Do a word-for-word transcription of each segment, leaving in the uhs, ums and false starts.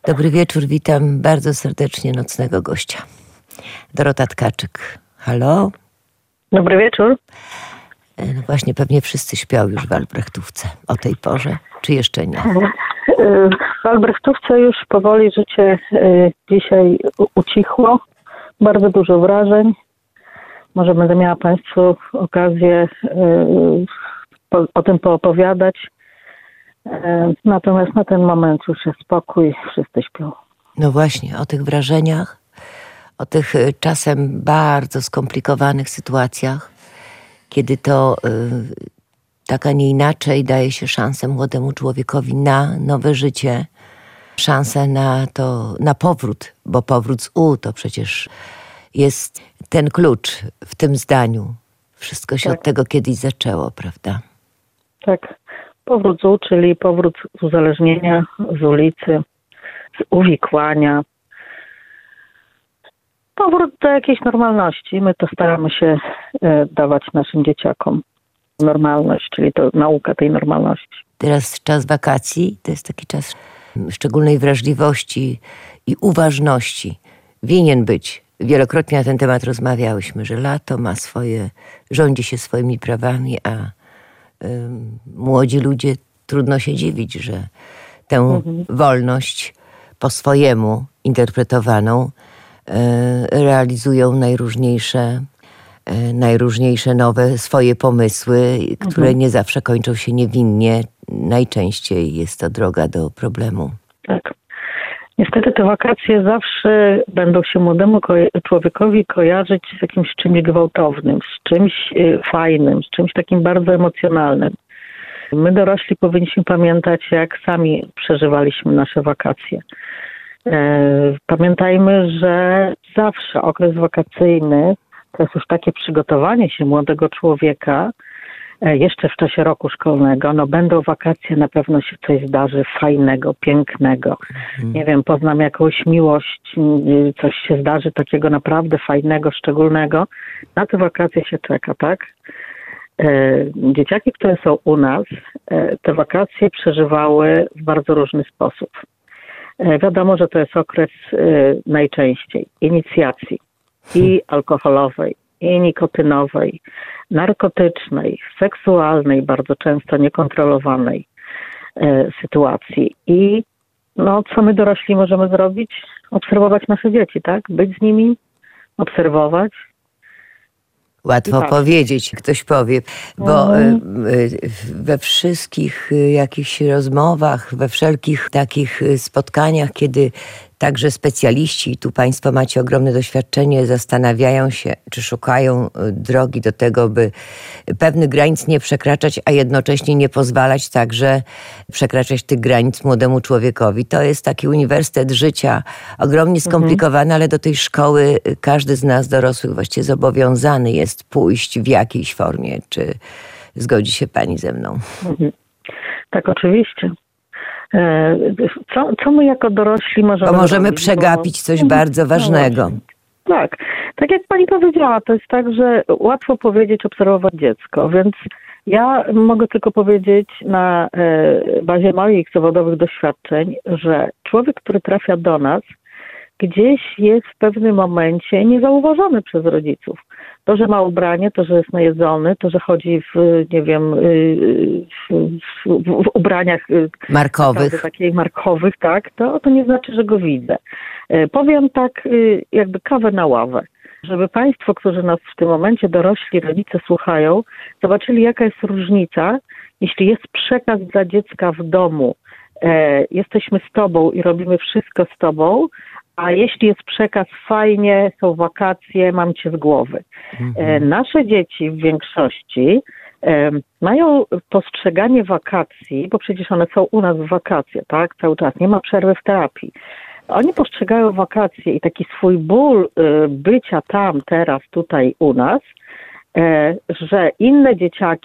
Dobry wieczór, witam bardzo serdecznie nocnego gościa. Dorota Tkaczyk. Halo? Dobry wieczór. No właśnie, pewnie wszyscy śpią już w Albrechtówce o tej porze, czy jeszcze nie? W Albrechtówce już powoli życie dzisiaj ucichło. Bardzo dużo wrażeń. Może będę miała Państwu okazję o tym poopowiadać. Natomiast na ten moment już jest spokój, wszyscy śpią. No właśnie, o tych wrażeniach, o tych czasem bardzo skomplikowanych sytuacjach, kiedy to y, tak, a nie inaczej daje się szansę młodemu człowiekowi na nowe życie, szansę na to, na powrót, bo powrót z U to przecież jest ten klucz w tym zdaniu. Wszystko się tak. od tego kiedyś zaczęło, prawda? Tak. Powrót z U, czyli powrót z uzależnienia, z ulicy, z uwikłania. Powrót do jakiejś normalności. My to staramy się e, dawać naszym dzieciakom. Normalność, czyli to nauka tej normalności. Teraz czas wakacji, to jest taki czas szczególnej wrażliwości i uważności. Winien być. Wielokrotnie na ten temat rozmawiałyśmy, że lato ma swoje, rządzi się swoimi prawami, a y, młodzi ludzie, trudno się dziwić, że tę mhm. wolność po swojemu interpretowaną y, realizują najróżniejsze najróżniejsze nowe swoje pomysły, które mhm. nie zawsze kończą się niewinnie. Najczęściej jest to droga do problemu. Tak. Niestety te wakacje zawsze będą się młodemu ko- człowiekowi kojarzyć z jakimś czymś gwałtownym, z czymś y, fajnym, z czymś takim bardzo emocjonalnym. My dorośli powinniśmy pamiętać, jak sami przeżywaliśmy nasze wakacje. E, pamiętajmy, że zawsze okres wakacyjny to jest już takie przygotowanie się młodego człowieka jeszcze w czasie roku szkolnego. No będą wakacje, na pewno się coś zdarzy fajnego, pięknego. Mhm. Nie wiem, poznam jakąś miłość, coś się zdarzy takiego naprawdę fajnego, szczególnego. Na te wakacje się czeka, tak? Dzieciaki, które są u nas, te wakacje przeżywały w bardzo różny sposób. Wiadomo, że to jest okres najczęściej inicjacji. I alkoholowej, i nikotynowej, narkotycznej, seksualnej, bardzo często niekontrolowanej e, sytuacji. I no, co my dorośli możemy zrobić? Obserwować nasze dzieci, tak? Być z nimi, obserwować. Łatwo tak. powiedzieć, ktoś powie, bo mm. we wszystkich jakichś rozmowach, we wszelkich takich spotkaniach, kiedy także specjaliści, i tu Państwo macie ogromne doświadczenie, zastanawiają się, czy szukają drogi do tego, by pewnych granic nie przekraczać, a jednocześnie nie pozwalać także przekraczać tych granic młodemu człowiekowi. To jest taki uniwersytet życia, ogromnie skomplikowany, mhm. ale do tej szkoły każdy z nas dorosłych właściwie zobowiązany jest pójść w jakiejś formie. Czy zgodzi się Pani ze mną? Mhm. Tak, oczywiście. Co, co my jako dorośli możemy Bo możemy robić? przegapić coś Bo... bardzo ważnego. No tak. Tak jak Pani powiedziała, to jest tak, że łatwo powiedzieć, obserwować dziecko, więc ja mogę tylko powiedzieć na bazie moich zawodowych doświadczeń, że człowiek, który trafia do nas, gdzieś jest w pewnym momencie niezauważony przez rodziców. To, że ma ubranie, to, że jest najedzony, to, że chodzi w, nie wiem, w, w, w ubraniach markowych, takich markowych, tak, to, to nie znaczy, że go widzę. Powiem tak, jakby kawę na ławę, żeby Państwo, którzy nas w tym momencie, dorośli rodzice słuchają, zobaczyli, jaka jest różnica, jeśli jest przekaz dla dziecka w domu, e, jesteśmy z Tobą i robimy wszystko z Tobą, a jeśli jest przekaz fajnie, są wakacje, mam Cię z głowy. Mhm. E, nasze dzieci w większości e, mają postrzeganie wakacji, bo przecież one są u nas w wakacje, tak, cały czas, nie ma przerwy w terapii. Oni postrzegają wakacje i taki swój ból e, bycia tam, teraz, tutaj u nas, e, że inne dzieciaki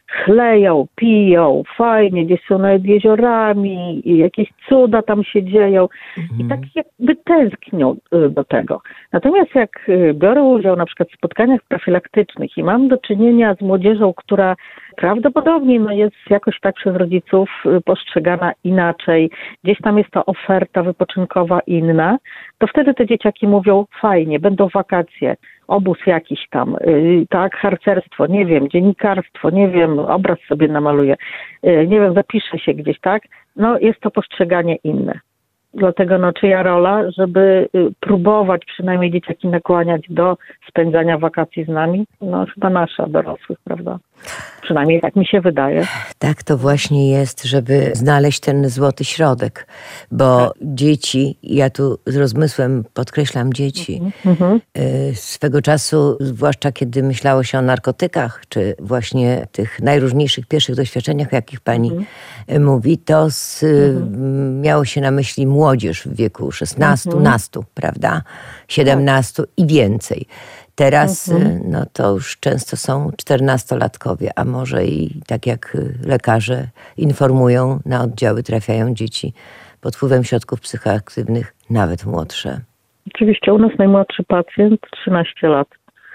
chleją, piją, fajnie, gdzieś są nad jeziorami i jakieś cuda tam się dzieją mhm. i tak jakby tęsknią do tego. Natomiast jak biorę udział na przykład w spotkaniach profilaktycznych i mam do czynienia z młodzieżą, która prawdopodobnie no, jest jakoś tak przez rodziców postrzegana inaczej, gdzieś tam jest ta oferta wypoczynkowa inna, to wtedy te dzieciaki mówią fajnie, będą wakacje, obóz jakiś tam, yy, tak, harcerstwo, nie wiem, dziennikarstwo, nie wiem, obraz sobie namaluję, yy, nie wiem, zapiszę się gdzieś, tak? No jest to postrzeganie inne. Dlatego no czyja rola, żeby y, próbować przynajmniej dzieciaki nakłaniać do spędzania wakacji z nami? No chyba nasza, dorosłych, prawda? Przynajmniej tak mi się wydaje. Tak to właśnie jest, żeby znaleźć ten złoty środek, bo tak. dzieci, ja tu z rozmysłem podkreślam dzieci, mhm. y, swego czasu, zwłaszcza kiedy myślało się o narkotykach, czy właśnie tych najróżniejszych pierwszych doświadczeniach, o jakich pani mhm. mówi, to z, mhm. miało się na myśli młodzież w wieku szesnastu, mhm. nastu, prawda? siedemnastu tak. i więcej. Teraz mhm. no to już często są czternastolatkowie, a może i tak jak lekarze informują, na oddziały trafiają dzieci pod wpływem środków psychoaktywnych, nawet młodsze. Oczywiście u nas najmłodszy pacjent trzynaście lat,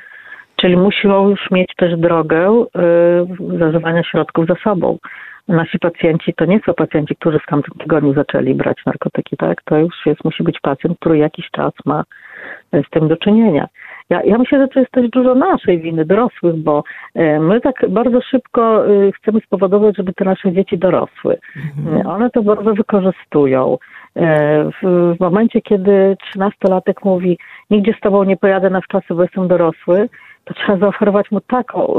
czyli muszą już mieć też drogę y, zażywania środków za sobą. Nasi pacjenci to nie są pacjenci, którzy w tamtym tygodniu zaczęli brać narkotyki, tak? To już jest, musi być pacjent, który jakiś czas ma z tym do czynienia. Ja, ja myślę, że to jest też dużo naszej winy, dorosłych, bo e, my tak bardzo szybko e, chcemy spowodować, żeby te nasze dzieci dorosły. Mhm. One to bardzo wykorzystują. E, w, w momencie, kiedy trzynastolatek mówi, nigdzie z tobą nie pojadę na wczasy, bo jestem dorosły, to trzeba zaoferować mu taką,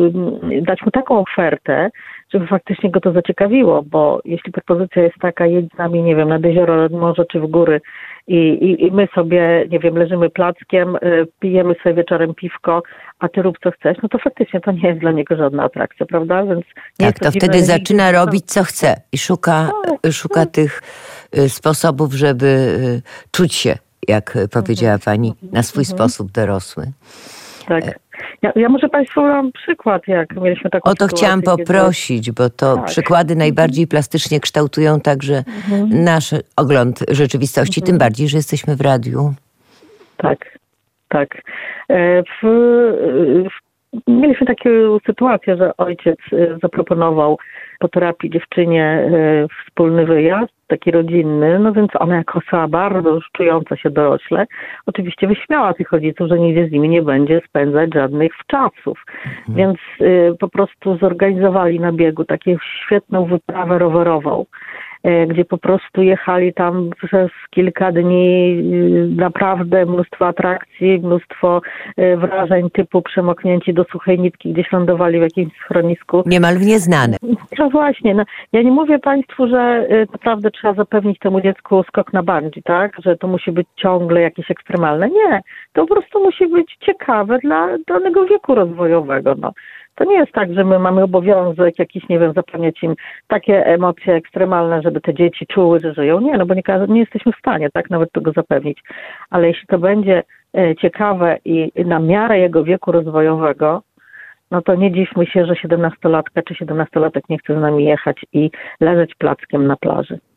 e, dać mu taką ofertę, żeby faktycznie go to zaciekawiło, bo jeśli propozycja jest taka, jedź z nami, nie wiem, nad jezioro, nad morze czy w góry i, i, i my sobie, nie wiem, leżymy plackiem, y, pijemy sobie wieczorem piwko, a ty rób co chcesz, no to faktycznie to nie jest dla niego żadna atrakcja, prawda? Więc nie tak, to, to wtedy dziwne, zaczyna nigdy... robić co chce i szuka, tak, szuka tak. tych y, sposobów, żeby y, czuć się, jak powiedziała mhm. pani, na swój mhm. sposób dorosły. Tak. Ja, ja może Państwu dam przykład, jak mieliśmy taką O to sytuację, chciałam poprosić, kiedy... bo to tak. przykłady najbardziej plastycznie kształtują także mhm. nasz ogląd rzeczywistości, mhm. tym bardziej, że jesteśmy w radiu. Tak, tak. W, w, mieliśmy taką sytuację, że ojciec zaproponował po terapii dziewczynie wspólny wyjazd, taki rodzinny, no więc ona jako osoba bardzo już czująca się dorośle, oczywiście wyśmiała tych rodziców, że nigdzie z nimi nie będzie spędzać żadnych czasów. Mhm. Więc y, po prostu zorganizowali na biegu taką świetną wyprawę rowerową, y, gdzie po prostu jechali tam przez kilka dni, y, naprawdę mnóstwo atrakcji, mnóstwo y, wrażeń typu przemoknięci do suchej nitki, gdzieś lądowali w jakimś schronisku. Niemal w nieznane. No właśnie, no, ja nie mówię Państwu, że y, naprawdę trzeba zapewnić temu dziecku skok na bungee, tak? Że to musi być ciągle jakieś ekstremalne. Nie, to po prostu musi być ciekawe dla danego wieku rozwojowego. No. To nie jest tak, że my mamy obowiązek jakiś, nie wiem, zapewniać im takie emocje ekstremalne, żeby te dzieci czuły, że żyją. Nie, no bo nie, nie jesteśmy w stanie tak nawet tego zapewnić. Ale jeśli to będzie y, ciekawe i na miarę jego wieku rozwojowego, no to nie dziwmy się, że siedemnastolatka czy siedemnastolatek nie chce z nami jechać i leżeć plackiem na plaży.